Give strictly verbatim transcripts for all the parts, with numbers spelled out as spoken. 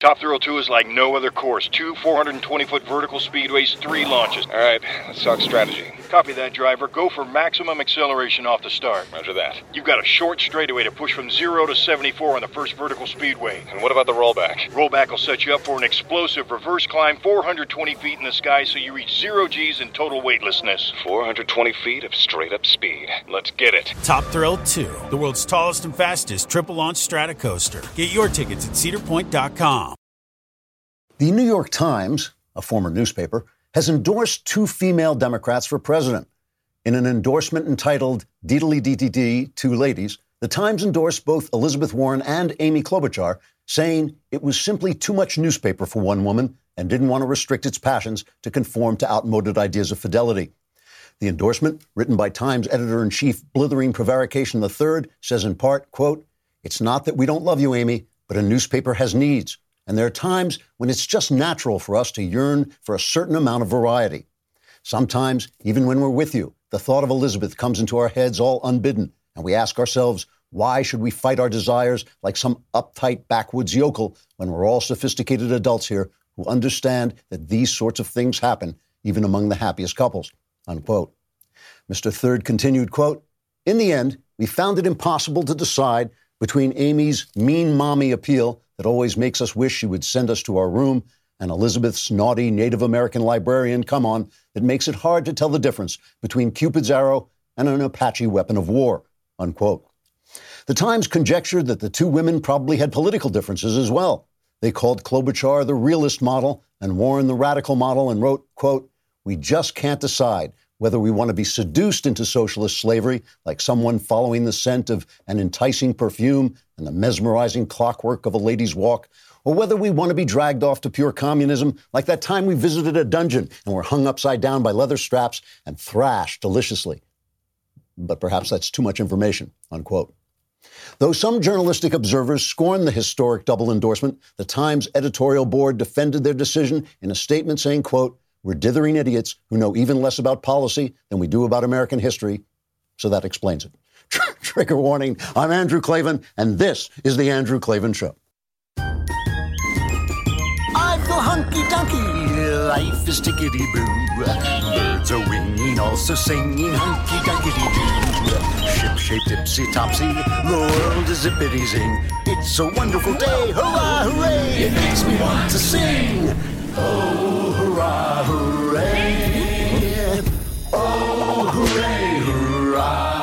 Top Thrill two is like no other course. Two four hundred twenty foot vertical speedways, three launches. All right, let's talk strategy. Copy that, driver. Go for maximum acceleration off the start. Roger that. You've got a short straightaway to push from zero to seventy-four on the first vertical speedway. And what about the rollback? Rollback will set you up for an explosive reverse climb four hundred twenty feet in the sky so you reach zero G's in total weightlessness. four hundred twenty feet of straight-up speed. Let's get it. Top Thrill two, the world's tallest and fastest triple-launch stratocoaster. Get your tickets at cedar point dot com. The New York Times, a former newspaper, has endorsed two female Democrats for president. In an endorsement entitled Deedly-dee-dee-dee, Two Ladies, the Times endorsed both Elizabeth Warren and Amy Klobuchar, saying it was simply too much newspaper for one woman and didn't want to restrict its passions to conform to outmoded ideas of fidelity. The endorsement, written by Times editor-in-chief Blithering Prevarication the third, says in part, quote, "It's not that we don't love you, Amy, but a newspaper has needs. And there are times when it's just natural for us to yearn for a certain amount of variety. Sometimes, even when we're with you, the thought of Elizabeth comes into our heads all unbidden, and we ask ourselves, why should we fight our desires like some uptight backwoods yokel when we're all sophisticated adults here who understand that these sorts of things happen even among the happiest couples," unquote. Mister Third continued, quote, "In the end, we found it impossible to decide between Amy's mean mommy appeal that always makes us wish she would send us to our room and Elizabeth's naughty Native American librarian come on that makes it hard to tell the difference between Cupid's arrow and an Apache weapon of war," unquote. The Times conjectured that the two women probably had political differences as well. They called Klobuchar the realist model and Warren the radical model and wrote, quote, "We just can't decide whether we want to be seduced into socialist slavery like someone following the scent of an enticing perfume and the mesmerizing clockwork of a lady's walk, or whether we want to be dragged off to pure communism like that time we visited a dungeon and were hung upside down by leather straps and thrashed deliciously. But perhaps that's too much information," unquote. Though some journalistic observers scorned the historic double endorsement, the Times editorial board defended their decision in a statement saying, quote, "We're dithering idiots who know even less about policy than we do about American history, so that explains it." Trigger warning, I'm Andrew Klavan, and this is The Andrew Klavan Show. I feel hunky-dunky, life is tickety-boo. Birds are winging, also singing hunky-dunky-doo. Ship-shaped, ipsy-topsy, the world is zippity-zing. It's a wonderful day, hurrah, hooray! It makes me want to sing. Oh, hurrah, hooray! Oh, hooray, hurrah!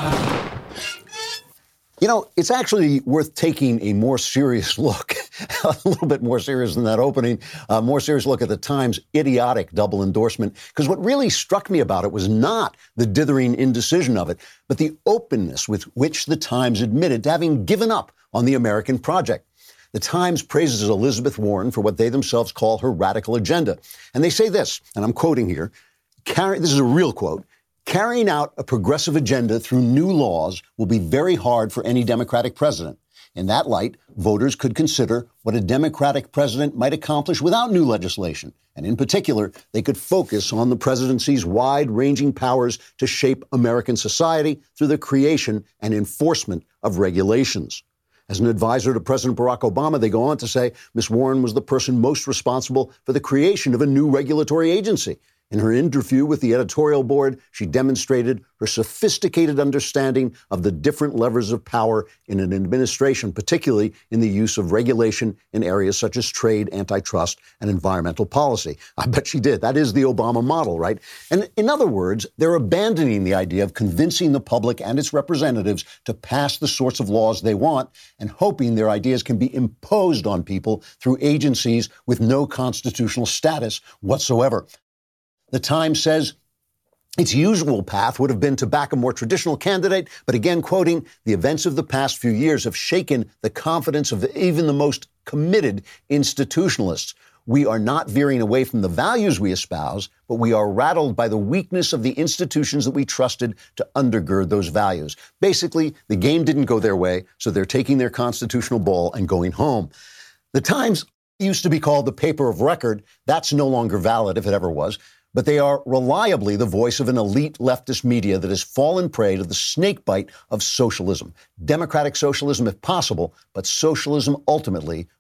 You know, it's actually worth taking a more serious look, a little bit more serious than that opening, a more serious look at the Times' idiotic double endorsement, because what really struck me about it was not the dithering indecision of it, but the openness with which the Times admitted to having given up on the American project. The Times praises Elizabeth Warren for what they themselves call her radical agenda. And they say this, and I'm quoting here, carry, this is a real quote, "Carrying out a progressive agenda through new laws will be very hard for any Democratic president. In that light, voters could consider what a Democratic president might accomplish without new legislation. And in particular, they could focus on the presidency's wide-ranging powers to shape American society through the creation and enforcement of regulations." As an advisor to President Barack Obama, they go on to say Miz Warren was the person most responsible for the creation of a new regulatory agency. In her interview with the editorial board, she demonstrated her sophisticated understanding of the different levers of power in an administration, particularly in the use of regulation in areas such as trade, antitrust, and environmental policy. I bet she did. That is the Obama model, right? And in other words, they're abandoning the idea of convincing the public and its representatives to pass the sorts of laws they want and hoping their ideas can be imposed on people through agencies with no constitutional status whatsoever. The Times says its usual path would have been to back a more traditional candidate, but again, quoting, "The events of the past few years have shaken the confidence of even the most committed institutionalists. We are not veering away from the values we espouse, but we are rattled by the weakness of the institutions that we trusted to undergird those values." Basically, the game didn't go their way, so they're taking their constitutional ball and going home. The Times used to be called the paper of record. That's no longer valid, if it ever was. But they are reliably the voice of an elite leftist media that has fallen prey to the snakebite of socialism. Democratic socialism, if possible, but socialism ultimately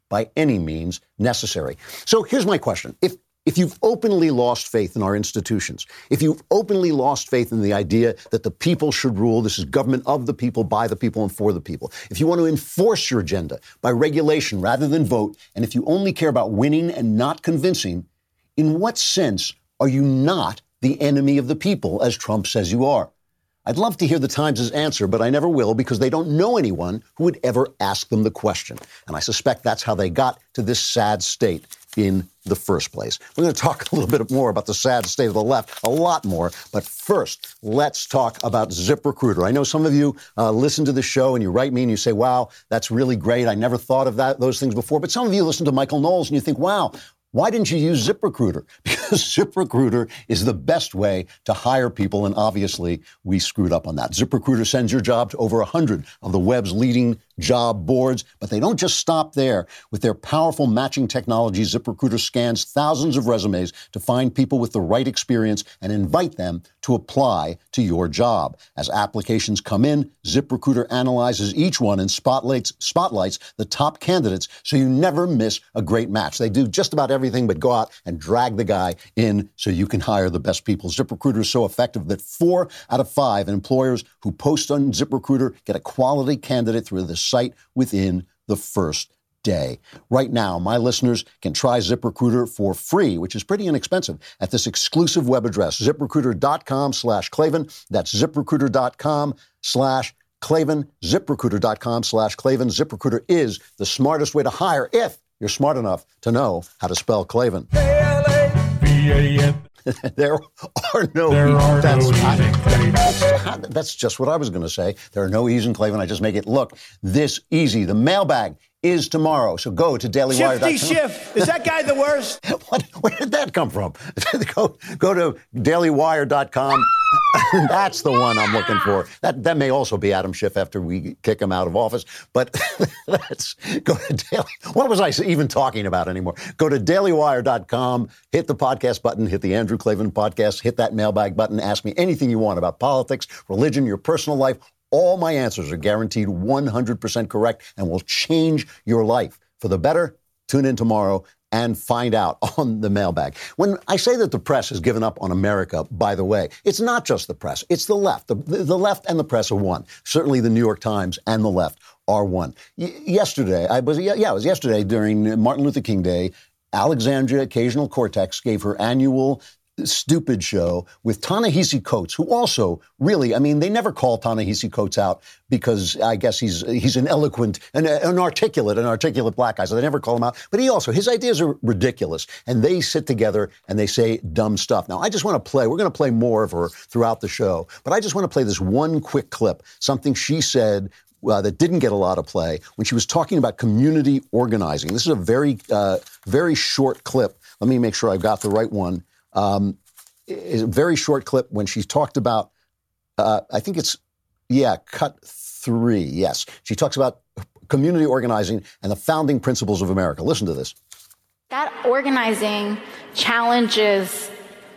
by any means necessary. So here's my question. If If you've openly lost faith in our institutions, if you've openly lost faith in the idea that the people should rule, this is government of the people, by the people, and for the people, if you want to enforce your agenda by regulation rather than vote, and if you only care about winning and not convincing, in what sense are you not the enemy of the people, as Trump says you are? I'd love to hear the Times' answer, but I never will because they don't know anyone who would ever ask them the question. And I suspect that's how they got to this sad state in the first place. We're going to talk a little bit more about the sad state of the left, a lot more. But first, let's talk about ZipRecruiter. I know some of you uh, listen to the show and you write me and you say, wow, that's really great. I never thought of that those things before. But some of you listen to Michael Knowles and you think, wow, why didn't you use ZipRecruiter? Because ZipRecruiter is the best way to hire people, and obviously we screwed up on that. ZipRecruiter sends your job to over one hundred of the web's leading job boards, but they don't just stop there. With their powerful matching technology, ZipRecruiter scans thousands of resumes to find people with the right experience and invite them to apply to your job. As applications come in, ZipRecruiter analyzes each one and spotlights, spotlights the top candidates so you never miss a great match. They do just about everything but go out and drag the guy in so you can hire the best people. ZipRecruiter is so effective that four out of five employers who post on ZipRecruiter get a quality candidate through the site within the first day. Right now, my listeners can try ZipRecruiter for free, which is pretty inexpensive, at this exclusive web address, ZipRecruiter.com slash Klavan. That's ZipRecruiter.com slash Klavan, ZipRecruiter.com slash Klavan. ZipRecruiter is the smartest way to hire if you're smart enough to know how to spell Klavan. K L A V A N There are no There E's. are That's, no E's I- in Klavan. that's, that's just what I was going to say. There are no E's in Klavan. I just make it look this easy. The mailbag is tomorrow. So go to daily wire dot com. Shifty Schiff. Is that guy the worst? What? Where did that come from? go, go to daily wire dot com. That's the one I'm looking for. That that may also be Adam Schiff after we kick him out of office. But let's go to Daily. What was I even talking about anymore? Go to daily wire dot com, hit the podcast button, hit the Andrew Klavan podcast, hit that mailbag button, ask me anything you want about politics, religion, your personal life. All my answers are guaranteed one hundred percent correct and will change your life for the better. Tune in tomorrow and find out on the mailbag. When I say that the press has given up on America, by the way, it's not just the press. It's the left. The, the left and the press are one. Certainly the New York Times and the left are one. Y- yesterday, I was, yeah, it was yesterday during Martin Luther King Day, Alexandria Occasional Cortex gave her annual stupid show with Ta-Nehisi Coates, who also really, I mean, they never call Ta-Nehisi Coates out because I guess he's he's an eloquent, an, an articulate, an articulate black guy, so they never call him out. But he also, his ideas are ridiculous, and they sit together and they say dumb stuff. Now, I just want to play, we're going to play more of her throughout the show, but I just want to play this one quick clip, something she said Uh, that didn't get a lot of play when she was talking about community organizing. This is a very, uh, very short clip. Let me make sure I've got the right one. Um, it's a very short clip when she talked about, uh, I think it's, yeah, cut three, yes. She talks about community organizing and the founding principles of America. Listen to this. That organizing challenges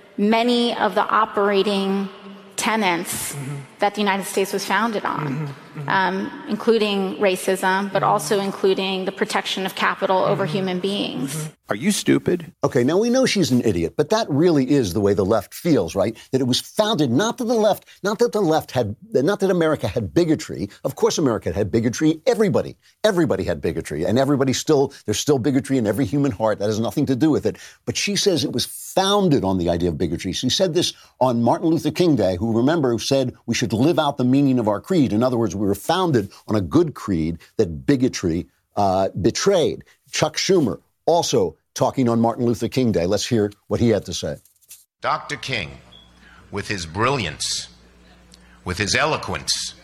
many of the operating tenets mm-hmm. that the United States was founded on, mm-hmm. Mm-hmm. Um, including racism, but mm-hmm. also including the protection of capital mm-hmm. over human beings. Mm-hmm. Are you stupid? Okay, now we know she's an idiot, but that really is the way the left feels, right? That it was founded not that the left, not that the left had, not that America had bigotry. Of course America had bigotry. Everybody, everybody had bigotry, and everybody still, there's still bigotry in every human heart. That has nothing to do with it. But she says it was founded on the idea of bigotry. She said this on Martin Luther King Day, who, remember, said we should live out the meaning of our creed. In other words, we were founded on a good creed that bigotry uh, betrayed. Chuck Schumer also talking on Martin Luther King Day. Let's hear what he had to say. Doctor King, with his brilliance, with his eloquence,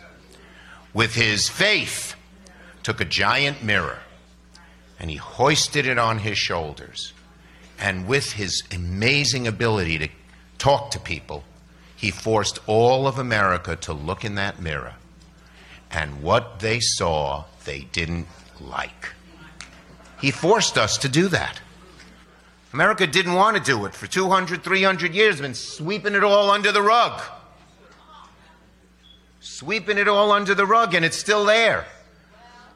with his faith, took a giant mirror and he hoisted it on his shoulders. And with his amazing ability to talk to people, he forced all of America to look in that mirror. And what they saw, they didn't like. He forced us to do that. America didn't want to do it. For two hundred, three hundred years, been sweeping it all under the rug. Sweeping it all under the rug, and it's still there.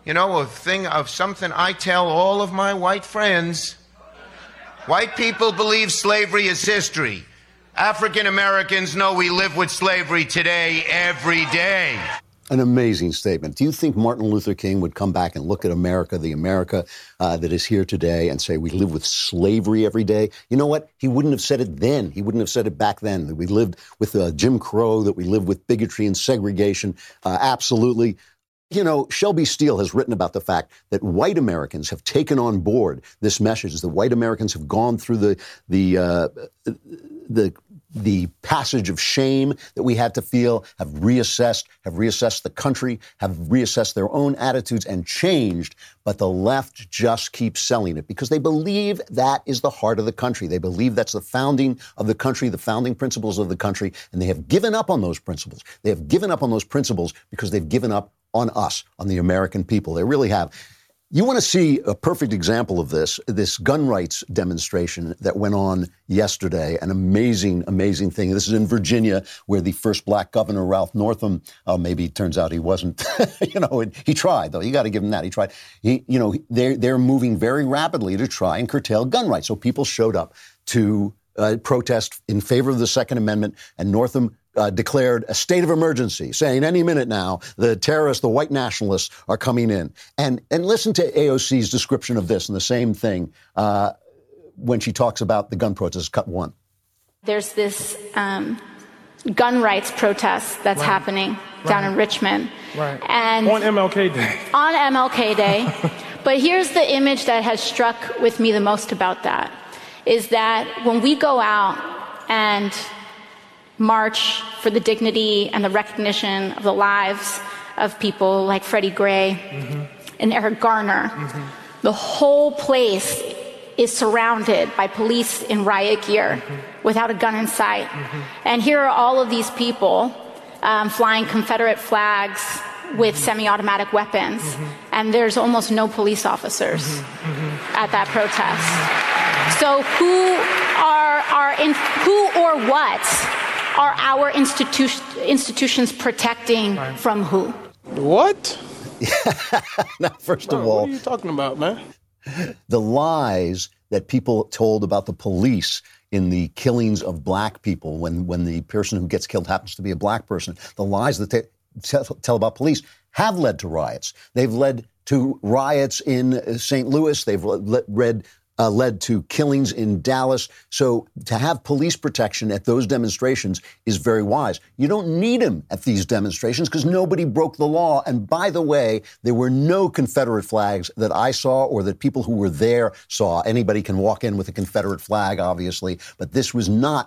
You know, a thing of something I tell all of my white friends. White people believe slavery is history. African Americans know we live with slavery today, every day. An amazing statement. Do you think Martin Luther King would come back and look at America, the America uh, that is here today, and say we live with slavery every day? You know what? He wouldn't have said it then. He wouldn't have said it back then, that we lived with uh, Jim Crow, that we lived with bigotry and segregation. Uh, absolutely. You know, Shelby Steele has written about the fact that white Americans have taken on board this message, that white Americans have gone through the the uh, the the passage of shame that we had to feel, have reassessed, have reassessed the country, have reassessed their own attitudes and changed. But the left just keeps selling it because they believe that is the heart of the country. They believe that's the founding of the country, the founding principles of the country, and they have given up on those principles. They have given up on those principles because they've given up on us, on the American people. They really have. You want to see a perfect example of this, this gun rights demonstration that went on yesterday, an amazing, amazing thing. This is in Virginia, where the first black governor, Ralph Northam, uh, maybe it turns out he wasn't, you know, he tried, though. You got to give him that. He tried. He, you know, they're, they're moving very rapidly to try and curtail gun rights. So people showed up to uh, protest in favor of the Second Amendment, and Northam Uh, declared a state of emergency, saying any minute now the terrorists, the white nationalists, are coming in. And and listen to A O C's description of this and the same thing uh, when she talks about the gun protests. Cut one. There's this um, gun rights protest that's right. happening right. down in Richmond. Right. And on M L K Day. On M L K Day. But here's the image that has struck with me the most about that, is that when we go out and march for the dignity and the recognition of the lives of people like Freddie Gray mm-hmm. and Eric Garner, mm-hmm. the whole place is surrounded by police in riot gear mm-hmm. without a gun in sight. Mm-hmm. And here are all of these people um, flying Confederate flags with mm-hmm. semi-automatic weapons, mm-hmm. and there's almost no police officers mm-hmm. Mm-hmm. at that protest. Mm-hmm. So who are, are in, who or what are our institu- institutions protecting right. from who? What? Now, first Bro, of all, what are you talking about, man? The lies that people told about the police in the killings of black people, when, when the person who gets killed happens to be a black person, the lies that they tell, tell about police have led to riots. They've led to riots in Saint Louis. They've le- read Uh, led to killings in Dallas. So to have police protection at those demonstrations is very wise. You don't need them at these demonstrations because nobody broke the law. And by the way, there were no Confederate flags that I saw or that people who were there saw. Anybody can walk in with a Confederate flag, obviously, but this was not,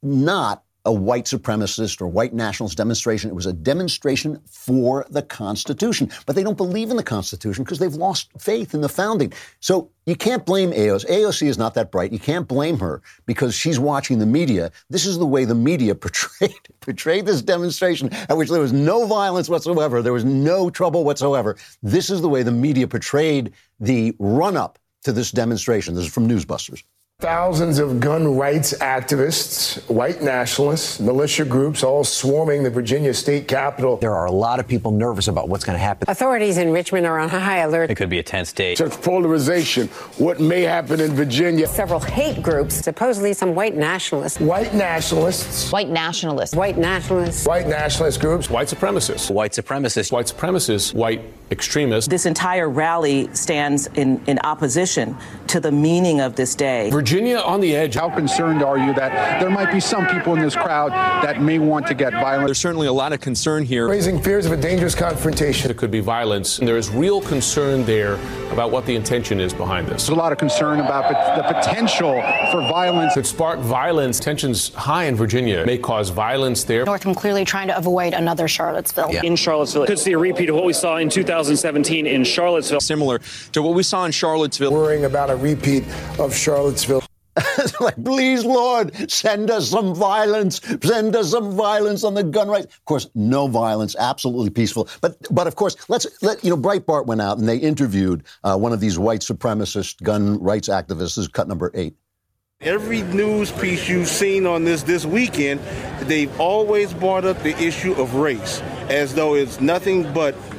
not a white supremacist or white nationalist demonstration. It was a demonstration for the Constitution. But they don't believe in the Constitution because they've lost faith in the founding. So you can't blame A O C. A O C is not that bright. You can't blame her because she's watching the media. This is the way the media portrayed portrayed this demonstration, at which there was no violence whatsoever. There was no trouble whatsoever. This is the way the media portrayed the run-up to this demonstration. This is from Newsbusters. Thousands of gun rights activists, white nationalists, militia groups, all swarming the Virginia state capitol. There are a lot of people nervous about what's going to happen. Authorities in Richmond are on high alert. It could be a tense day. Such polarization. What may happen in Virginia? Several hate groups, supposedly some white nationalists. White nationalists. White nationalists. White nationalists. White nationalist groups. White supremacists. White supremacists. White supremacists. White extremists. This entire rally stands in, in opposition to the meaning of this day. Virginia on the edge. How concerned are you that there might be some people in this crowd that may want to get violent? There's certainly a lot of concern here. Raising fears of a dangerous confrontation. There could be violence, and there is real concern there about what the intention is behind this. There's a lot of concern about the potential for violence. It sparked violence. Tensions high in Virginia may cause violence there. Northam clearly trying to avoid another Charlottesville. Yeah. In Charlottesville. Could see a repeat of what we saw in two thousand seventeen in Charlottesville. Similar to what we saw in Charlottesville. Worrying about a repeat of Charlottesville. Like, please, Lord, send us some violence. Send us some violence on the gun rights. Of course, no violence, absolutely peaceful. But, but of course, let's let you know. Breitbart went out and they interviewed uh, one of these white supremacist gun rights activists. This is cut number eight. Every news piece you've seen on this this weekend, they've always brought up the issue of race, as though it's nothing but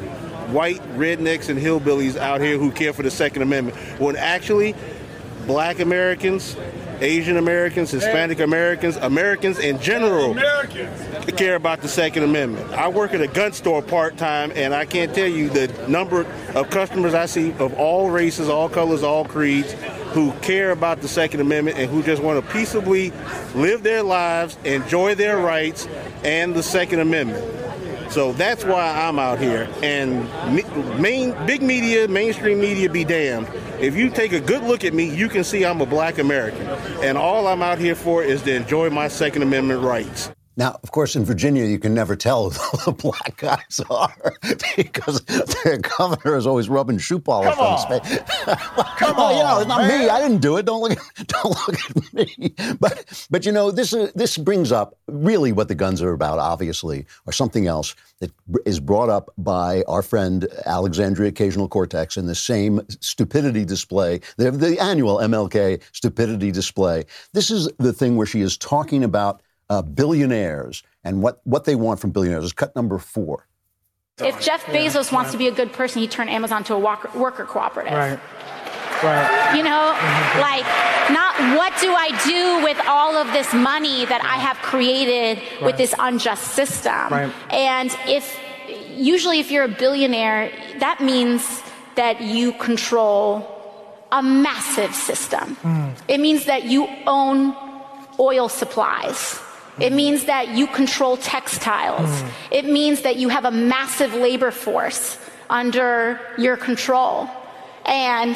white rednecks and hillbillies out here who care for the Second Amendment, when actually black Americans, Asian Americans, Hispanic Americans, Americans in general care about the Second Amendment. I work at a gun store part-time, and I can't tell you the number of customers I see of all races, all colors, all creeds, who care about the Second Amendment and who just want to peaceably live their lives, enjoy their rights, and the Second Amendment. So that's why I'm out here. And main, big media, mainstream media be damned. If you take a good look at me, you can see I'm a black American. And all I'm out here for is to enjoy my Second Amendment rights. Now, of course, in Virginia, you can never tell who the black guys are because their governor is always rubbing shoe polish Come on his on. face. Come well, on, you know, it's not man. me. I didn't do it. Don't look at, don't look at me. But, but you know, this is, this brings up really what the guns are about, obviously, or something else that is brought up by our friend Alexandria Occasional Cortex in the same stupidity display, the, the annual M L K stupidity display. This is the thing where she is talking about Uh, billionaires and what, what they want from billionaires. Is cut number four. If Jeff Bezos wants to be a good person, he'd turn Amazon to a walker, worker cooperative. Right. Right. You know, like, not what do I do with all of this money that I have created Right. with this unjust system? Right. And if, usually if you're a billionaire, that means that you control a massive system. Mm. It means that you own oil supplies. It means that you control textiles. Mm. It means that you have a massive labor force under your control. And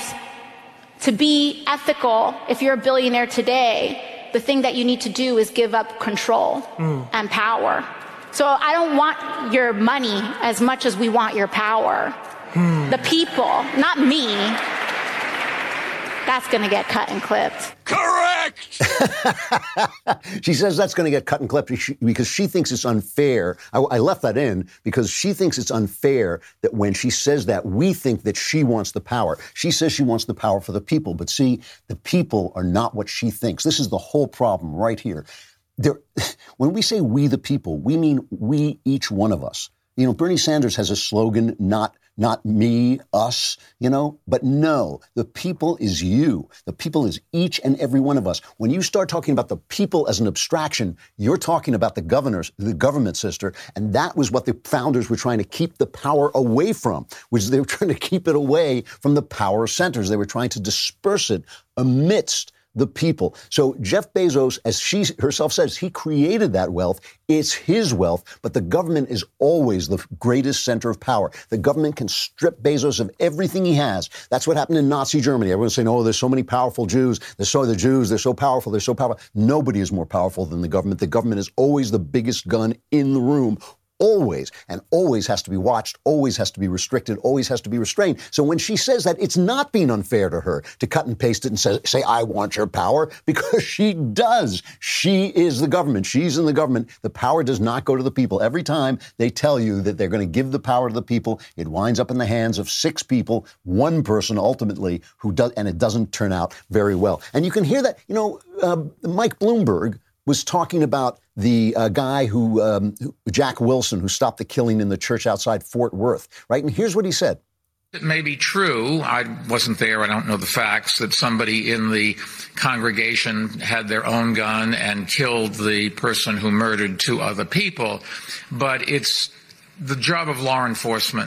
to be ethical, if you're a billionaire today, the thing that you need to do is give up control Mm. and power. So I don't want your money as much as we want your power. Mm. The people, not me. That's going to get cut and clipped. Correct! She says that's going to get cut and clipped because she thinks it's unfair. I, I left that in because she thinks it's unfair that when she says that, we think that she wants the power. She says she wants the power for the people. But see, the people are not what she thinks. This is the whole problem right here. There, when we say we the people, we mean we, each one of us. You know, Bernie Sanders has a slogan, not not me, us, you know, but no, the people is you. The people is each and every one of us. When you start talking about the people as an abstraction, you're talking about the governors, the government, sister, and that was what the founders were trying to keep the power away from, which they were trying to keep it away from the power centers. They were trying to disperse it amidst the people. So Jeff Bezos, as she herself says, he created that wealth. It's his wealth, but the government is always the greatest center of power. The government can strip Bezos of everything he has. That's what happened in Nazi Germany. Everyone's saying, oh, there's so many powerful Jews. There's so the Jews, they're so powerful, they're so powerful. Nobody is more powerful than the government. The government is always the biggest gun in the room. Always, and always has to be watched, always has to be restricted, always has to be restrained. So when she says that, it's not being unfair to her to cut and paste it and say, say I want your power, because she does. She is the government. She's in the government. The power does not go to the people. Every time they tell you that they're going to give the power to the people, it winds up in the hands of six people, one person ultimately, who does, and it doesn't turn out very well. And you can hear that, you know, uh, Mike Bloomberg was talking about the uh, guy who, um, who, Jack Wilson, who stopped the killing in the church outside Fort Worth, right? And here's what he said. It may be true, I wasn't there, I don't know the facts, that somebody in the congregation had their own gun and killed the person who murdered two other people, but it's the job of law enforcement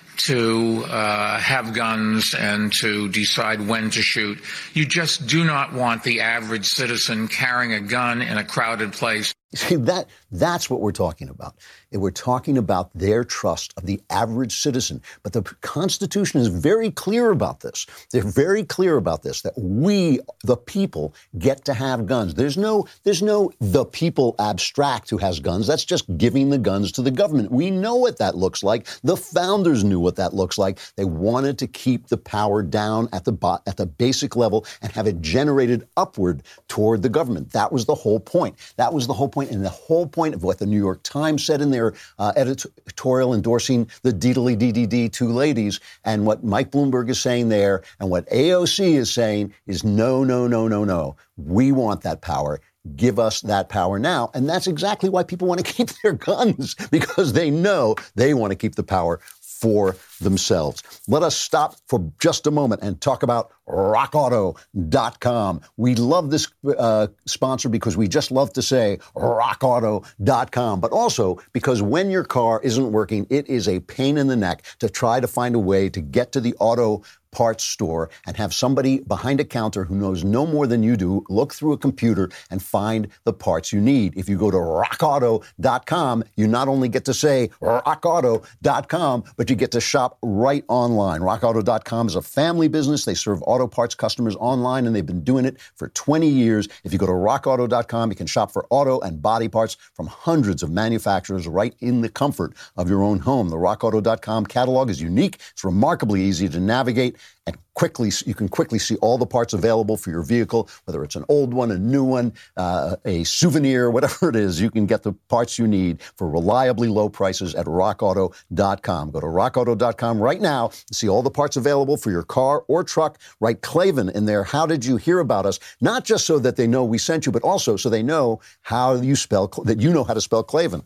to uh, have guns and to decide when to shoot. You just do not want the average citizen carrying a gun in a crowded place. See, that, that's what we're talking about. We're talking about their trust of the average citizen. But the Constitution is very clear about this. They're very clear about this, that we, the people, get to have guns. There's no, there's no the people abstract who has guns. That's just giving the guns to the government. We know what that looks like. The founders knew what that looks like. They wanted to keep the power down at the bo- at the basic level and have it generated upward toward the government. That was the whole point. That was the whole point. And the whole point of what the New York Times said in their uh, editorial endorsing the D D D two ladies, and what Mike Bloomberg is saying there, and what A O C is saying is no, no, no, no, no. We want that power. Give us that power now. And that's exactly why people want to keep their guns, because they know they want to keep the power for themselves. Let us stop for just a moment and talk about rock auto dot com. We love this uh, sponsor because we just love to say rock auto dot com, but also because when your car isn't working, it is a pain in the neck to try to find a way to get to the auto parts store and have somebody behind a counter who knows no more than you do look through a computer and find the parts you need. If you go to rock auto dot com, you not only get to say rock auto dot com, but you get to shop right online. rock auto dot com is a family business. They serve auto parts customers online, and they've been doing it for twenty years. If you go to rock auto dot com, you can shop for auto and body parts from hundreds of manufacturers right in the comfort of your own home. The rock auto dot com catalog is unique. It's remarkably easy to navigate, and quickly you can quickly see all the parts available for your vehicle, whether it's an old one, a new one, uh, a souvenir, whatever it is. You can get the parts you need for reliably low prices at rock auto dot com. Go to rock auto dot com right now to see all the parts available for your car or truck. Write Klavan in there. How did you hear about us? Not just so that they know we sent you, but also so they know how you spell that you know how to spell Klavan.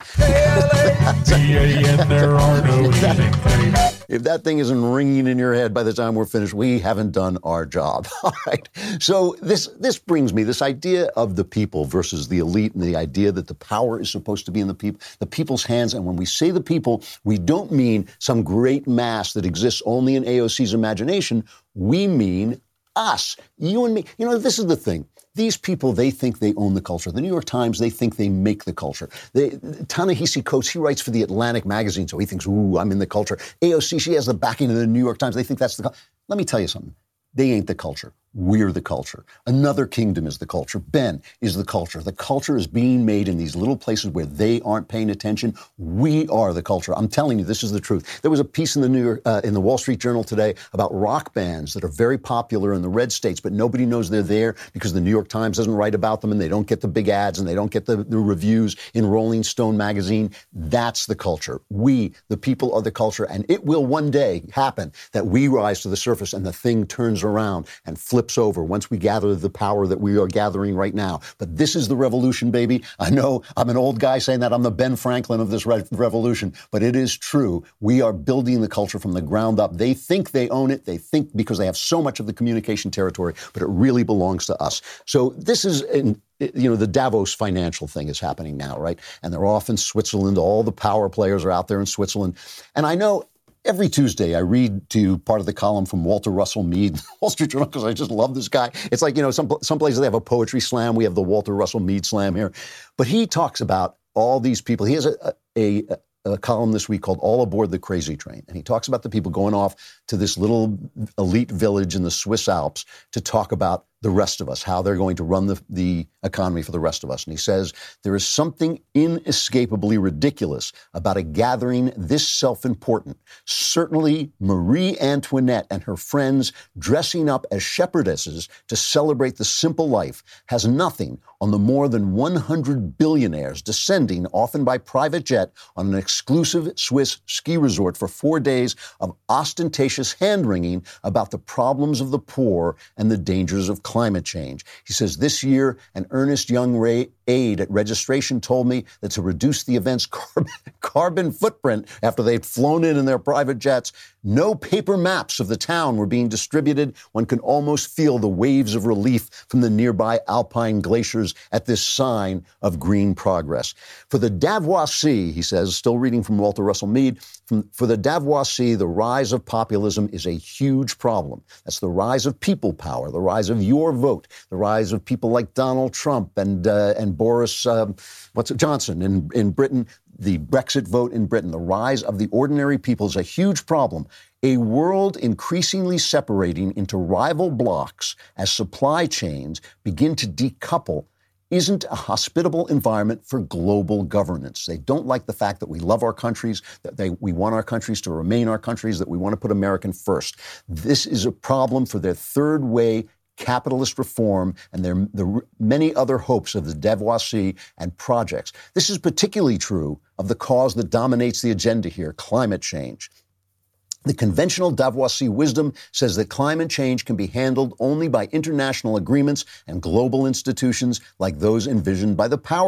If that thing isn't ringing in your head by the time we're finished, we haven't done our job. All right. So this this brings me, this idea of the people versus the elite, and the idea that the power is supposed to be in the people, the people's hands. And when we say the people, we don't mean some great mass that exists only in A O C's imagination. We mean us, you and me. You know, this is the thing. These people, they think they own the culture. The New York Times, they think they make the culture. They, Ta-Nehisi Coates, he writes for the Atlantic magazine, so he thinks, ooh, I'm in the culture. A O C, she has the backing of the New York Times. They think that's the culture. Let me tell you something. They ain't the culture. We're the culture. Another Kingdom is the culture. Ben is the culture. The culture is being made in these little places where they aren't paying attention. We are the culture. I'm telling you, this is the truth. There was a piece in the New York, uh, in the Wall Street Journal today about rock bands that are very popular in the red states, but nobody knows they're there because the New York Times doesn't write about them, and they don't get the big ads, and they don't get the, the reviews in Rolling Stone magazine. That's the culture. We, the people, are the culture, and it will one day happen that we rise to the surface and the thing turns around and flips over once we gather the power that we are gathering right now. But this is the revolution, baby. I know I'm an old guy saying that. I'm the Ben Franklin of this re- revolution, but it is true. We are building the culture from the ground up. They think they own it. They think because they have so much of the communication territory, but it really belongs to us. So this is in, you know, the Davos financial thing is happening now, right? And they're off in Switzerland. All the power players are out there in Switzerland. And I know every Tuesday, I read to you part of the column from Walter Russell Mead, Wall Street Journal, because I just love this guy. It's like, you know, some, some places they have a poetry slam. We have the Walter Russell Mead slam here. But he talks about all these people. He has a, a, a column this week called All Aboard the Crazy Train. And he talks about the people going off to this little elite village in the Swiss Alps to talk about the rest of us, how they're going to run the, the economy for the rest of us. And he says, there is something inescapably ridiculous about a gathering this self-important. Certainly Marie Antoinette and her friends dressing up as shepherdesses to celebrate the simple life has nothing on the more than one hundred billionaires descending, often by private jet, on an exclusive Swiss ski resort for four days of ostentatious hand-wringing about the problems of the poor and the dangers of climate change. He says, this year, an earnest young Ray aide at registration told me that to reduce the event's carbon, carbon footprint after they'd flown in in their private jets, no paper maps of the town were being distributed. One could almost feel the waves of relief from the nearby alpine glaciers at this sign of green progress. For the Davoisie, he says, still reading from Walter Russell Mead, from, for the Davoisie, the rise of populism is a huge problem. That's the rise of people power, the rise of your vote, the rise of people like Donald Trump and uh, and Boris um, what's it, Johnson in, in Britain, the Brexit vote in Britain. The rise of the ordinary people is a huge problem. A world increasingly separating into rival blocs as supply chains begin to decouple isn't a hospitable environment for global governance. They don't like the fact that we love our countries, that they, we want our countries to remain our countries, that we want to put American first. This is a problem for their third way capitalist reform and their, the many other hopes of the Davoisie and projects. This is particularly true of the cause that dominates the agenda here, climate change. The conventional Davoisie wisdom says that climate change can be handled only by international agreements and global institutions like those envisioned by the powers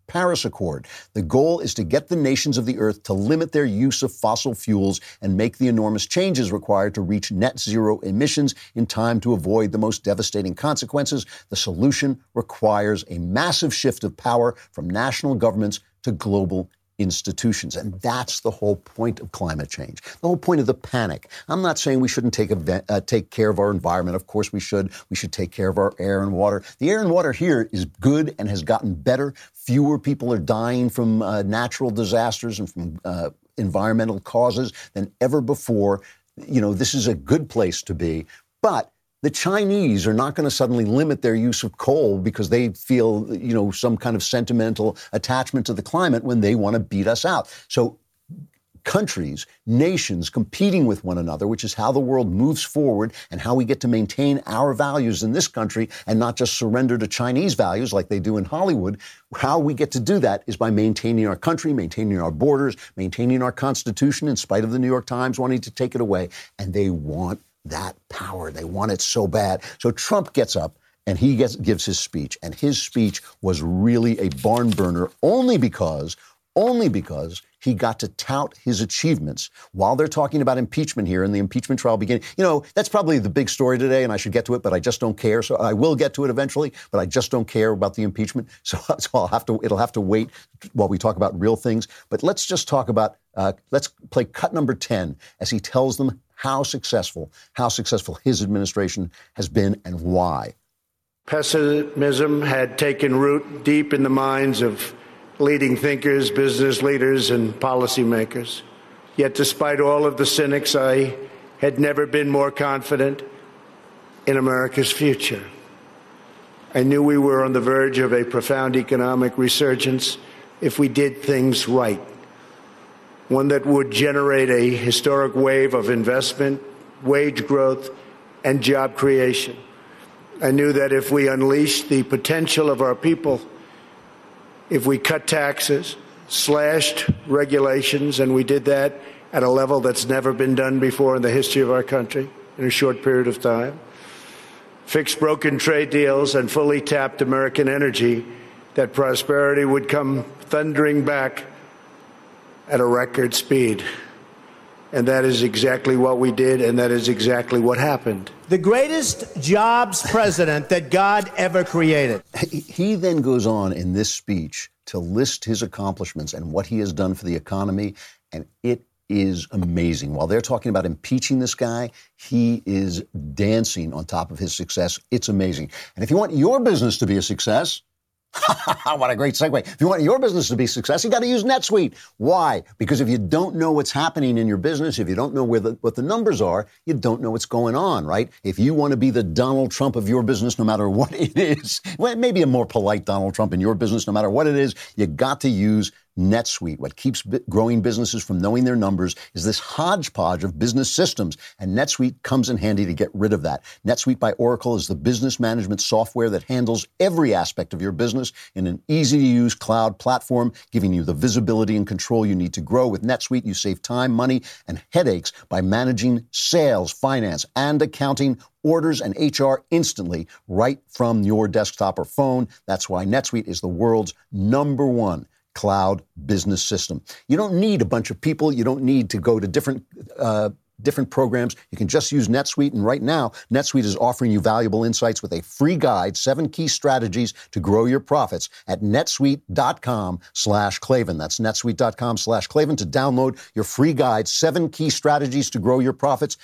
Paris Accord. The goal is to get the nations of the earth to limit their use of fossil fuels and make the enormous changes required to reach net zero emissions in time to avoid the most devastating consequences. The solution requires a massive shift of power from national governments to global institutions. And that's the whole point of climate change, the whole point of the panic. I'm not saying we shouldn't take, event, uh, take care of our environment. Of course we should. We should take care of our air and water. The air and water here is good and has gotten better. Fewer people are dying from uh, natural disasters and from uh, environmental causes than ever before. You know, this is a good place to be. But the Chinese are not going to suddenly limit their use of coal because they feel, you know, some kind of sentimental attachment to the climate when they want to beat us out. So countries, nations competing with one another, which is how the world moves forward and how we get to maintain our values in this country and not just surrender to Chinese values like they do in Hollywood. How we get to do that is by maintaining our country, maintaining our borders, maintaining our Constitution in spite of the New York Times wanting to take it away. And they want that power. They want it so bad. So Trump gets up and he gets, gives his speech. And his speech was really a barn burner only because, only because he got to tout his achievements while they're talking about impeachment here and the impeachment trial beginning. You know, that's probably the big story today, and I should get to it, but I just don't care. So I will get to it eventually, but I just don't care about the impeachment. So, so I'll have to, it'll have to wait while we talk about real things. But let's just talk about, uh, let's play cut number ten as he tells them how successful, how successful his administration has been and why. Pessimism had taken root deep in the minds of leading thinkers, business leaders, and policymakers. Yet despite all of the cynics, I had never been more confident in America's future. I knew we were on the verge of a profound economic resurgence if we did things right, one that would generate a historic wave of investment, wage growth, and job creation. I knew that if we unleashed the potential of our people, if we cut taxes, slashed regulations, and we did that at a level that's never been done before in the history of our country in a short period of time, fixed broken trade deals, and fully tapped American energy, that prosperity would come thundering back at a record speed. And that is exactly what we did, and that is exactly what happened. The greatest jobs president that God ever created. He then goes on in this speech to list his accomplishments and what he has done for the economy, and it is amazing. While they're talking about impeaching this guy, he is dancing on top of his success. It's amazing. And if you want your business to be a success, what a great segue. If you want your business to be a success, you got to use NetSuite. Why? Because if you don't know what's happening in your business, if you don't know where the, what the numbers are, you don't know what's going on, right? If you want to be the Donald Trump of your business, no matter what it is, well, maybe a more polite Donald Trump in your business, no matter what it is, you got to use NetSuite. What keeps b- growing businesses from knowing their numbers is this hodgepodge of business systems, and NetSuite comes in handy to get rid of that. NetSuite by Oracle is the business management software that handles every aspect of your business in an easy-to-use cloud platform, giving you the visibility and control you need to grow. With NetSuite, you save time, money, and headaches by managing sales, finance, and accounting, orders, and H R instantly right from your desktop or phone. That's why NetSuite is the world's number one cloud business system. You don't need a bunch of people. You don't need to go to different uh, different programs. You can just use NetSuite. And right now, NetSuite is offering you valuable insights with a free guide, seven key strategies to grow your profits at netsuite.com slash Klavan. That's netsuite.com slash Klavan to download your free guide, seven key strategies to grow your profits,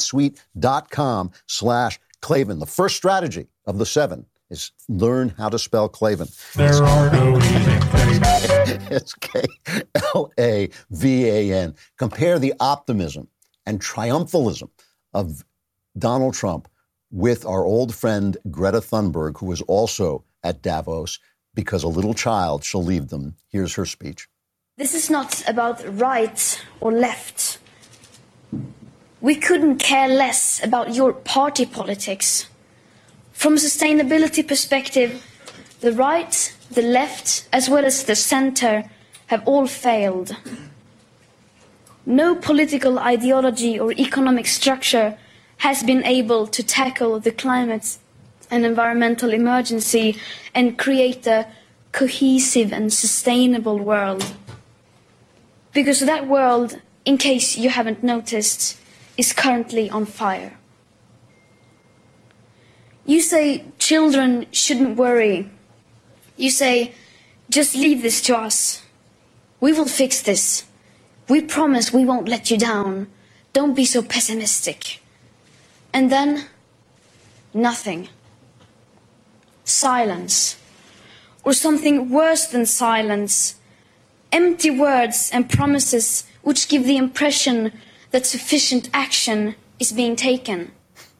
netsuite.com slash Klavan. The first strategy of the seven is learn how to spell Klavan. There are no easy things. It's K L A V A N. Compare the optimism and triumphalism of Donald Trump with our old friend Greta Thunberg, who was also at Davos because a little child shall lead them. Here's her speech. This is not about right or left. We couldn't care less about your party politics. From a sustainability perspective, the right, the left, as well as the center have all failed. No political ideology or economic structure has been able to tackle the climate and environmental emergency and create a cohesive and sustainable world. Because that world, in case you haven't noticed, is currently on fire. You say children shouldn't worry. You say, just leave this to us. We will fix this. We promise we won't let you down. Don't be so pessimistic. And then, nothing. Silence. Or something worse than silence. Empty words and promises which give the impression that sufficient action is being taken.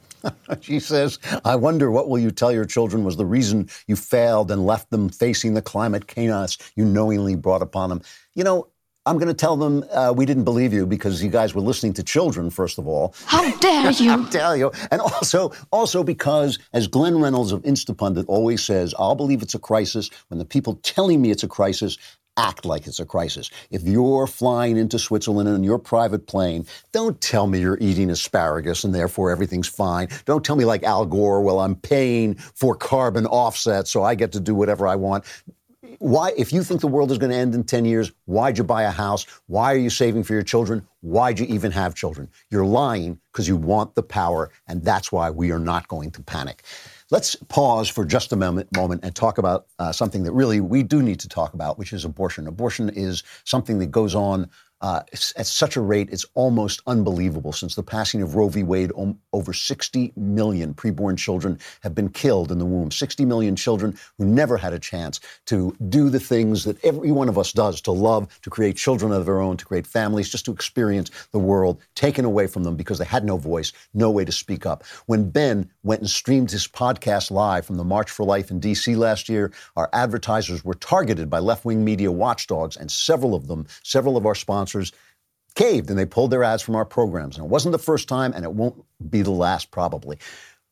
She says, I wonder what will you tell your children was the reason you failed and left them facing the climate chaos you knowingly brought upon them. You know, I'm going to tell them uh, we didn't believe you because you guys were listening to children, first of all. How dare you? How dare you? And also, also because, as Glenn Reynolds of Instapundit always says, I'll believe it's a crisis when the people telling me it's a crisis act like it's a crisis. If you're flying into Switzerland in your private plane, don't tell me you're eating asparagus and therefore everything's fine. Don't tell me like Al Gore, well, I'm paying for carbon offsets so I get to do whatever I want. Why, if you think the world is going to end in ten years, why'd you buy a house? Why are you saving for your children? Why'd you even have children? You're lying because you want the power, and that's why we are not going to panic. Let's pause for just a moment, moment and talk about uh, something that really we do need to talk about, which is abortion. Abortion is something that goes on uh, at such a rate, it's almost unbelievable. Since the passing of Roe v. Wade, om- over sixty million preborn children have been killed in the womb. sixty million children who never had a chance to do the things that every one of us does, to love, to create children of their own, to create families, just to experience the world, taken away from them because they had no voice, no way to speak up. When Ben went and streamed his podcast live from the March for Life in D C last year, our advertisers were targeted by left-wing media watchdogs, and several of them, several of our sponsors, caved and they pulled their ads from our programs. And it wasn't the first time, and it won't be the last probably.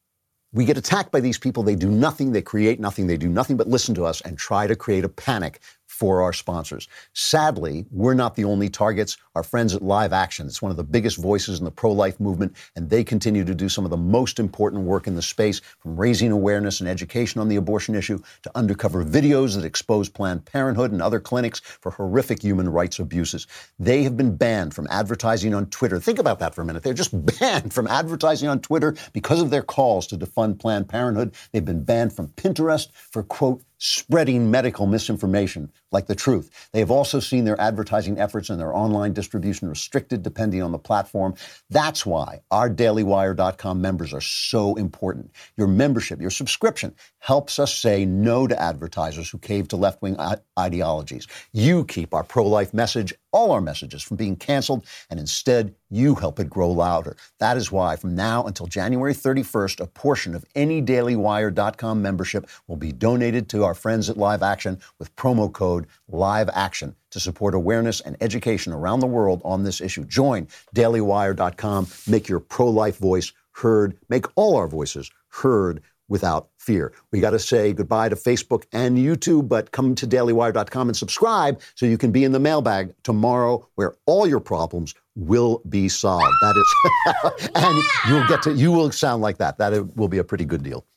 We get attacked by these people. They do nothing. They create nothing. They do nothing but listen to us and try to create a panic for our sponsors. Sadly, we're not the only targets. Our friends at Live Action, it's one of the biggest voices in the pro-life movement, and they continue to do some of the most important work in the space, from raising awareness and education on the abortion issue to undercover videos that expose Planned Parenthood and other clinics for horrific human rights abuses. They have been banned from advertising on Twitter. Think about that for a minute. They're just banned from advertising on Twitter because of their calls to defund Planned Parenthood. They've been banned from Pinterest for, quote, spreading medical misinformation like the truth. They have also seen their advertising efforts and their online distribution restricted depending on the platform. That's why our daily wire dot com members are so important. Your membership, your subscription, helps us say no to advertisers who cave to left-wing ideologies. You keep our pro-life message, all our messages, from being canceled, and instead you help it grow louder. That is why from now until January thirty-first, a portion of any daily wire dot com membership will be donated to our friends at Live Action with promo code LIVEACTION to support awareness and education around the world on this issue. Join daily wire dot com. Make your pro-life voice heard. Make all our voices heard without fear. We got to say goodbye to Facebook and YouTube, but come to daily wire dot com and subscribe so you can be in the mailbag tomorrow where all your problems will be solved. That is, and you'll get to, you will sound like that. That will be a pretty good deal.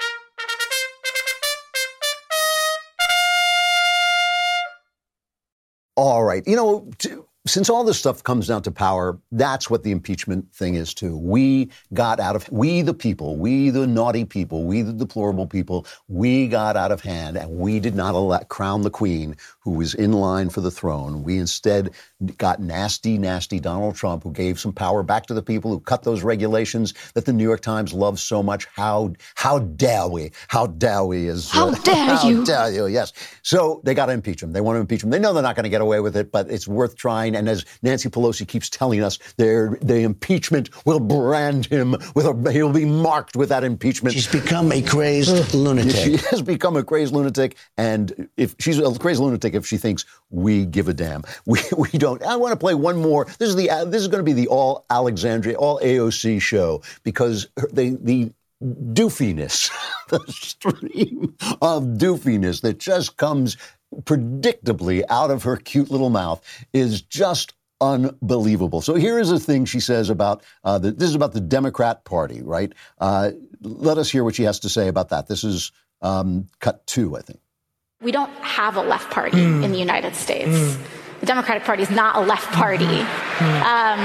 All right. You know, to, since all this stuff comes down to power, that's what the impeachment thing is too. We got out of, we the people, we the naughty people, we the deplorable people, we got out of hand, and we did not elect, crown the queen who was in line for the throne. We instead got nasty, nasty Donald Trump, who gave some power back to the people, who cut those regulations that the New York Times loves so much. How, how dare we? How dare we? Is, how uh, dare how you? How dare you? Yes. So they got to impeach him. They want to impeach him. They know they're not going to get away with it, but it's worth trying. And as Nancy Pelosi keeps telling us, their the impeachment will brand him with a, he'll be marked with that impeachment. She's become a crazed lunatic. She has become a crazed lunatic, and if she's a crazed lunatic, if she thinks we give a damn, we we don't. I want to play one more. This is the uh, this is going to be the all Alexandria, all A O C show, because the the. doofiness, the stream of doofiness that just comes predictably out of her cute little mouth is just unbelievable. So here is a thing she says about, uh, the, this is about the Democrat Party, right? Uh, let us hear what she has to say about that. This is um, cut two, I think. We don't have a left party Mm. in the United States. Mm. The Democratic Party is not a left party. Um,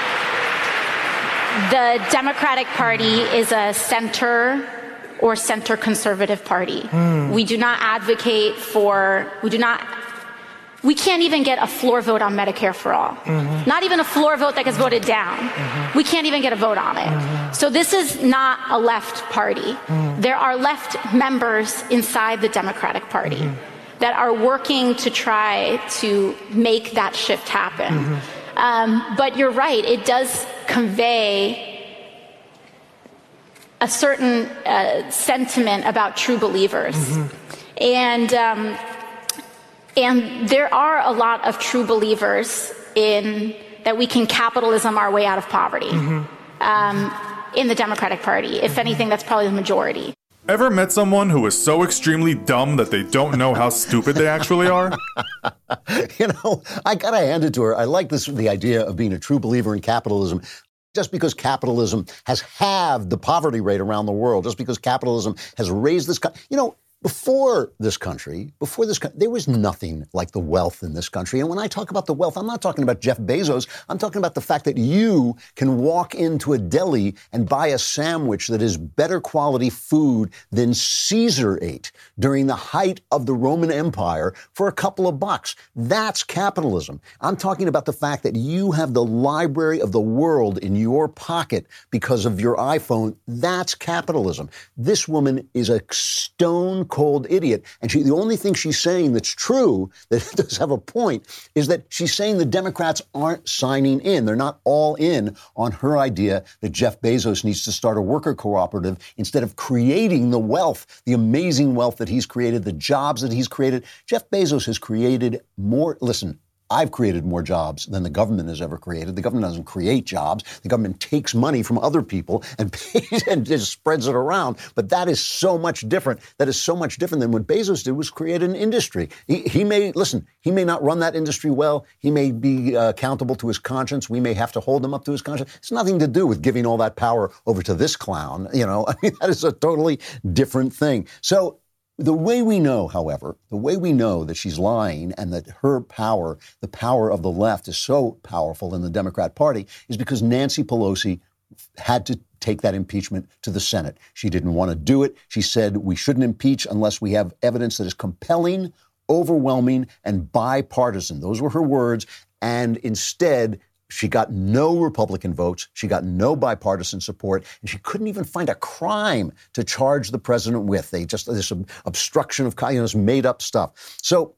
the Democratic Party is a center or center conservative party. Mm. We do not advocate for, we do not, we can't even get a floor vote on Medicare for all. Mhm. Not even a floor vote that gets voted down. Mhm. We can't even get a vote on it. Mhm. So this is not a left party. Mm. There are left members inside the Democratic Party Mhm. that are working to try to make that shift happen. Mhm. Um, but you're right, it does convey a certain uh, sentiment about true believers. Mhm. And, um, and there are a lot of true believers in that we can capitalism our way out of poverty Mhm. um, in the Democratic Party. If anything, that's probably the majority. Ever met someone who is so extremely dumb that they don't know how stupid they actually are? You know, I gotta hand it to her. I like this, the idea of being a true believer in capitalism. Just because capitalism has halved the poverty rate around the world, just because capitalism has raised this, co- you know, before this country, before this, co- there was nothing like the wealth in this country. And when I talk about the wealth, I'm not talking about Jeff Bezos. I'm talking about the fact that you can walk into a deli and buy a sandwich that is better quality food than Caesar ate during the height of the Roman Empire for a couple of bucks. That's capitalism. I'm talking about the fact that you have the library of the world in your pocket because of your iPhone. That's capitalism. This woman is a stone cold idiot. And she, the only thing she's saying that's true, that does have a point, is that she's saying the Democrats aren't signing in. They're not all in on her idea that Jeff Bezos needs to start a worker cooperative instead of creating the wealth, the amazing wealth that he's created, the jobs that he's created. Jeff Bezos has created more, listen, I've created more jobs than the government has ever created. The government doesn't create jobs. The government takes money from other people and pays and just spreads it around. But that is so much different. That is so much different than what Bezos did, was create an industry. He, he may, listen, he may not run that industry well. He may be uh, accountable to his conscience. We may have to hold him up to his conscience. It's nothing to do with giving all that power over to this clown. You know, I mean, that is a totally different thing. So the way we know, however, the way we know that she's lying and that her power, the power of the left, is so powerful in the Democrat Party is because Nancy Pelosi had to take that impeachment to the Senate. She didn't want to do it. She said we shouldn't impeach unless we have evidence that is compelling, overwhelming, and bipartisan. Those were her words. And instead, she got no Republican votes. She got no bipartisan support. And she couldn't even find a crime to charge the president with. They just, this obstruction of, you know, this made up stuff. So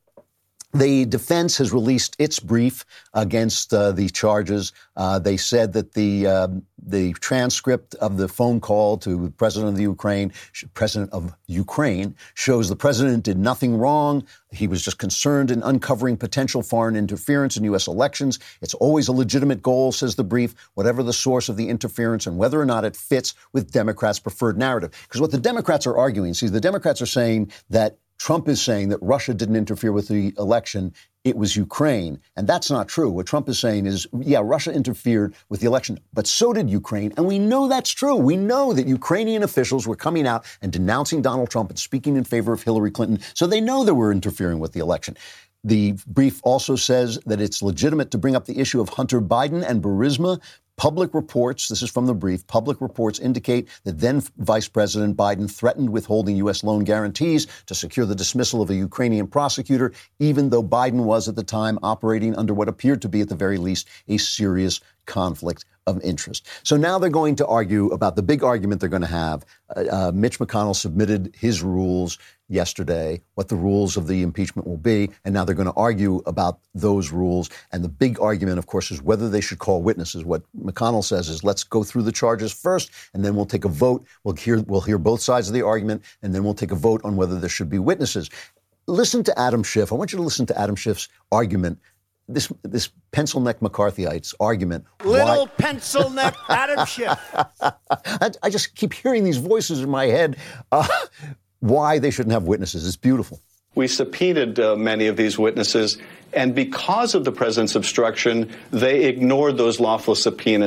the defense has released its brief against uh, the charges. Uh, they said that the uh, the transcript of the phone call to the president of the Ukraine, president of Ukraine, shows the president did nothing wrong. He was just concerned in uncovering potential foreign interference in U S elections. It's always a legitimate goal, says the brief, whatever the source of the interference and whether or not it fits with Democrats' preferred narrative. Because what the Democrats are arguing, see, the Democrats are saying that Trump is saying that Russia didn't interfere with the election. It was Ukraine. And that's not true. What Trump is saying is, yeah, Russia interfered with the election, but so did Ukraine. And we know that's true. We know that Ukrainian officials were coming out and denouncing Donald Trump and speaking in favor of Hillary Clinton. So they know that we're interfering with the election. The brief also says that it's legitimate to bring up the issue of Hunter Biden and Burisma. Public reports, this is from the brief, public reports indicate that then Vice President Biden threatened withholding U S loan guarantees to secure the dismissal of a Ukrainian prosecutor, even though Biden was at the time operating under what appeared to be, at the very least, a serious conflict of interest. So now they're going to argue about the big argument they're going to have. Uh, uh, Mitch McConnell submitted his rules yesterday, what the rules of the impeachment will be, and now they're going to argue about those rules. And the big argument, of course, is whether they should call witnesses. What McConnell says is, let's go through the charges first, and then we'll take a vote. We'll hear, we'll hear both sides of the argument, and then we'll take a vote on whether there should be witnesses. Listen to Adam Schiff. I want you to listen to Adam Schiff's argument, this this pencil neck McCarthyites argument. Little why... pencil neck Adam Schiff. I, I just keep hearing these voices in my head. Uh, why they shouldn't have witnesses. It's beautiful. We subpoenaed uh, many of these witnesses, and because of the president's obstruction, they ignored those lawful subpoenas.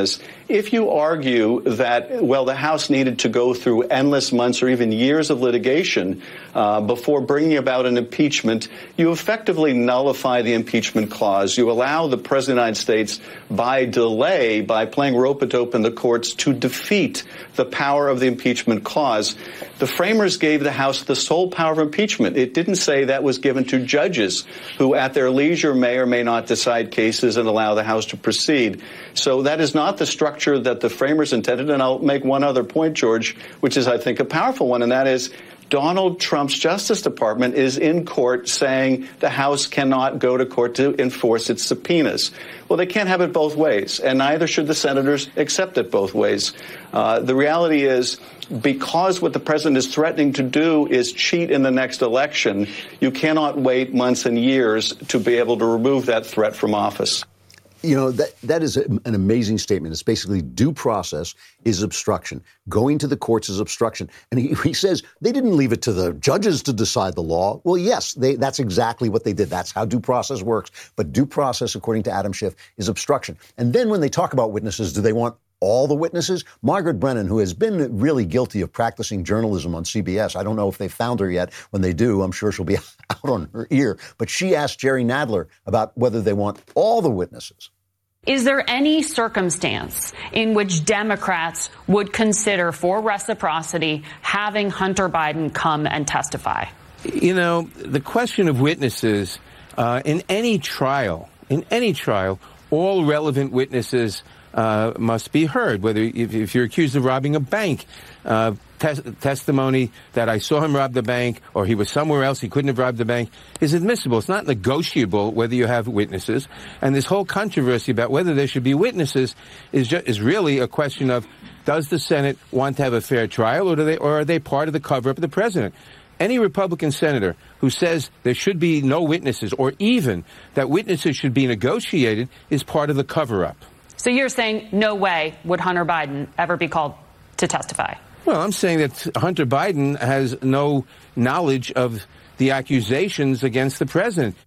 If you argue that, well, the House needed to go through endless months or even years of litigation uh, before bringing about an impeachment, you effectively nullify the impeachment clause. You allow the President of the United States, by delay, by playing rope-a-dope in the courts, to defeat the power of the impeachment clause. The framers gave the House the sole power of impeachment. It didn't say that was given to judges who, at their leisure, may or may not decide cases and allow the House to proceed. So that is not the structure that the framers intended. And I'll make one other point, George, which is, I think, a powerful one, and that is Donald Trump's Justice Department is in court saying the House cannot go to court to enforce its subpoenas. Well, they can't have it both ways, and neither should the senators accept it both ways. Uh, the reality is, because what the president is threatening to do is cheat in the next election, you cannot wait months and years to be able to remove that threat from office. You know, that that is an amazing statement. It's basically due process is obstruction. Going to the courts is obstruction. And he, he says they didn't leave it to the judges to decide the law. Well, yes, they, that's exactly what they did. That's how due process works. But due process, according to Adam Schiff, is obstruction. And then when they talk about witnesses, do they want all the witnesses? Margaret Brennan, who has been really guilty of practicing journalism on C B S. I don't know if they found her yet. When they do, I'm sure she'll be out on her ear. But she asked Jerry Nadler about whether they want all the witnesses. Is there any circumstance in which Democrats would consider, for reciprocity, having Hunter Biden come and testify? You know, the question of witnesses uh, in any trial, in any trial, all relevant witnesses uh, must be heard. Whether if, if you're accused of robbing a bank, uh, tes- testimony that I saw him rob the bank or he was somewhere else, he couldn't have robbed the bank, is admissible. It's not negotiable whether you have witnesses. And this whole controversy about whether there should be witnesses is ju- is really a question of, does the Senate want to have a fair trial, or do they, or are they part of the cover-up of the president? Any Republican senator who says there should be no witnesses, or even that witnesses should be negotiated, is part of the cover-up. So you're saying no way would Hunter Biden ever be called to testify? Well, I'm saying that Hunter Biden has no knowledge of the accusations against the president.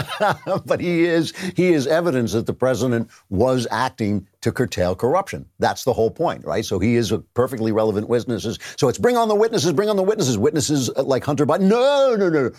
But he is he is evidence that the president was acting to curtail corruption. That's the whole point, right? So he is a perfectly relevant witnesses. So it's bring on the witnesses, bring on the witnesses. Witnesses like Hunter Biden. No, no, no.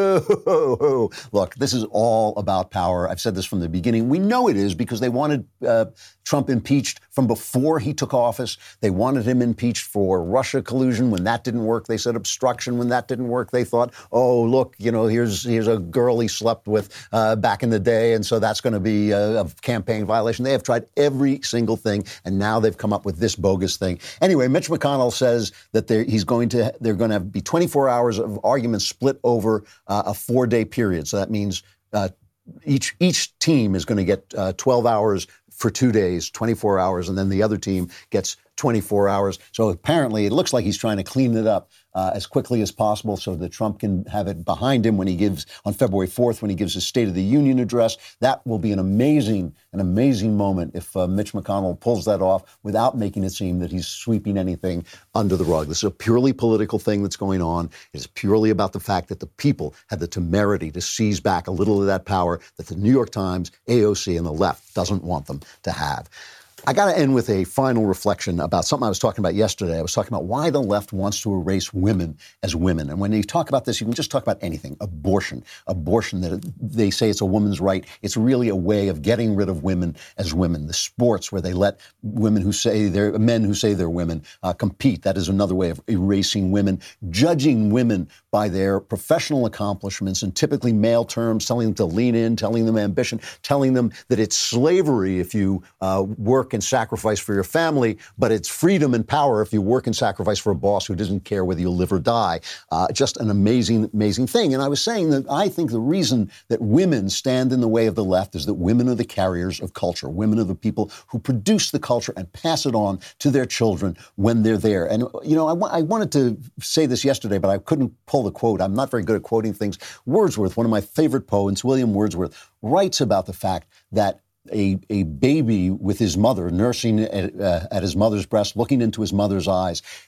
Whoa. Look, this is all about power. I've said this from the beginning. We know it is because they wanted uh, Trump impeached from before he took office. They wanted him impeached for Russia collusion. When that didn't work, they said obstruction. When that didn't work, they thought, oh, look, you know, here's here's a girl he slept with uh, back in the day, and so that's going to be a, a campaign violation. They have tried every single thing, and now they've come up with this bogus thing. Anyway, Mitch McConnell says that he's going to they're going to be twenty-four hours of arguments split over uh, a four-day period. So that means uh, each each team is going to get uh, twelve hours for two days, twenty-four hours, and then the other team gets twenty-four hours. So apparently it looks like he's trying to clean it up uh, as quickly as possible so that Trump can have it behind him when he gives, on February fourth, when he gives his State of the Union address. That will be an amazing, an amazing moment if uh, Mitch McConnell pulls that off without making it seem that he's sweeping anything under the rug. This is a purely political thing that's going on. It's purely about the fact that the people had the temerity to seize back a little of that power that the New York Times, A O C, and the left doesn't want them to have. I got to end with a final reflection about something I was talking about yesterday. I was talking about why the left wants to erase women as women. And when you talk about this, you can just talk about anything. Abortion. Abortion, that they say it's a woman's right. It's really a way of getting rid of women as women. The sports where they let women who say they're men who say they're women uh, compete. That is another way of erasing women. Judging women by their professional accomplishments and typically male terms, telling them to lean in, telling them ambition, telling them that it's slavery if you uh, work and sacrifice for your family, but it's freedom and power if you work and sacrifice for a boss who doesn't care whether you live or die. Uh, just an amazing, amazing thing. And I was saying that I think the reason that women stand in the way of the left is that women are the carriers of culture. Women are the people who produce the culture and pass it on to their children when they're there. And, you know, I, w- I wanted to say this yesterday, but I couldn't pull the quote. I'm not very good at quoting things. Wordsworth, one of my favorite poets, William Wordsworth, writes about the fact that A, a baby with his mother nursing at, uh, at his mother's breast, looking into his mother's eyes,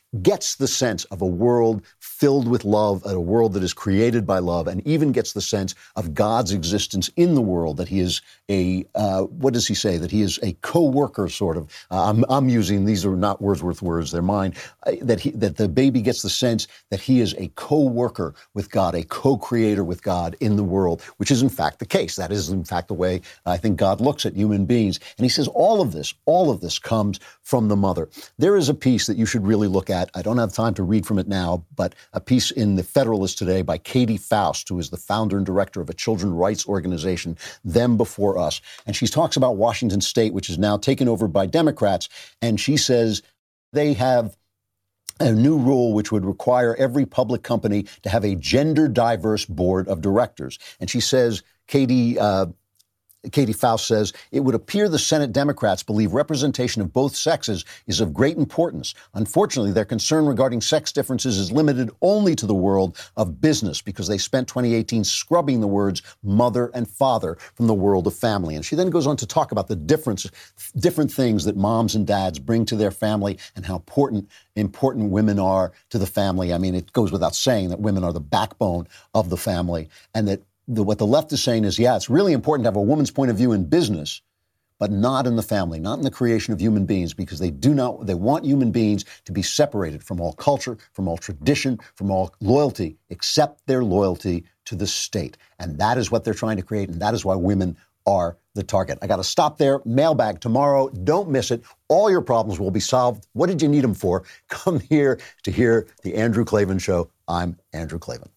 gets the sense of a world filled with love, a world that is created by love, and even gets the sense of God's existence in the world, that he is a, uh, what does he say, that he is a co-worker, sort of. Uh, I'm, I'm using, these are not Wordsworth words, they're mine, uh, that, he, that the baby gets the sense that he is a co-worker with God, a co-creator with God in the world, which is in fact the case. That is in fact the way I think God looks at human beings. And he says all of this, all of this comes from the mother. There is a piece that you should really look at. I don't have time to read from it now, but a piece in The Federalist today by Katie Faust, who is the founder and director of a children's rights organization, Them Before Us. And she talks about Washington State, which is now taken over by Democrats. And she says they have a new rule which would require every public company to have a gender diverse board of directors. And she says, Katie, uh, Katie Faust says, it would appear the Senate Democrats believe representation of both sexes is of great importance. Unfortunately, their concern regarding sex differences is limited only to the world of business because they spent twenty eighteen scrubbing the words mother and father from the world of family. And she then goes on to talk about the difference, different things that moms and dads bring to their family and how important, important women are to the family. I mean, it goes without saying that women are the backbone of the family, and that The, what the left is saying is, yeah, it's really important to have a woman's point of view in business, but not in the family, not in the creation of human beings, because they do not, they want human beings to be separated from all culture, from all tradition, from all loyalty, except their loyalty to the state. And that is what they're trying to create, and that is why women are the target. I got to stop there. Mailbag tomorrow. Don't miss it. All your problems will be solved. What did you need them for? Come here to hear The Andrew Klavan Show. I'm Andrew Klavan.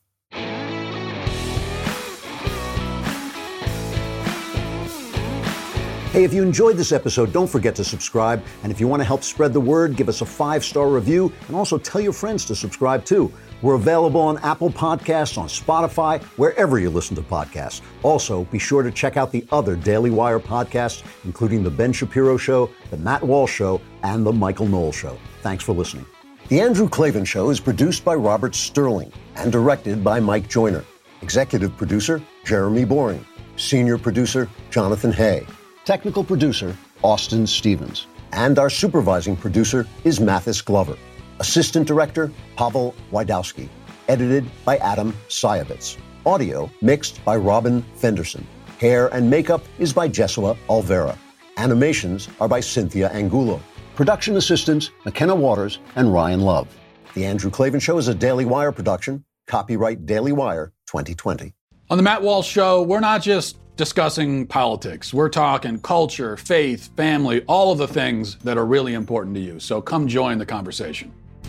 Hey, if you enjoyed this episode, don't forget to subscribe. And if you want to help spread the word, give us a five-star review and also tell your friends to subscribe too. We're available on Apple Podcasts, on Spotify, wherever you listen to podcasts. Also, be sure to check out the other Daily Wire podcasts, including The Ben Shapiro Show, The Matt Walsh Show, and The Michael Knowles Show. Thanks for listening. The Andrew Klavan Show is produced by Robert Sterling and directed by Mike Joyner. Executive producer, Jeremy Boring. Senior producer, Jonathan Hay. Technical producer, Austin Stevens. And our supervising producer is Mathis Glover. Assistant director, Pavel Wydowski. Edited by Adam Sayevitz. Audio mixed by Robin Fenderson. Hair and makeup is by Jesua Alvera. Animations are by Cynthia Angulo. Production assistants, McKenna Waters and Ryan Love. The Andrew Klavan Show is a Daily Wire production. Copyright Daily Wire twenty twenty. On the Matt Walsh Show, we're not just discussing politics. We're talking culture, faith, family, all of the things that are really important to you. So come join the conversation.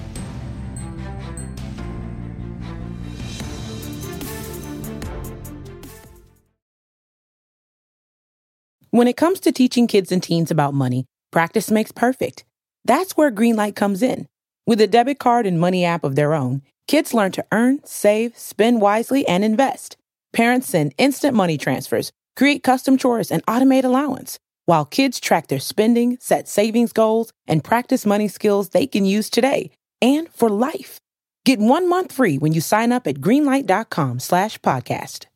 When it comes to teaching kids and teens about money, practice makes perfect. That's where Greenlight comes in. With a debit card and money app of their own, kids learn to earn, save, spend wisely, and invest. Parents send instant money transfers, create custom chores, and automate allowance, while kids track their spending, set savings goals, and practice money skills they can use today and for life. Get one month free when you sign up at greenlight.com slash podcast.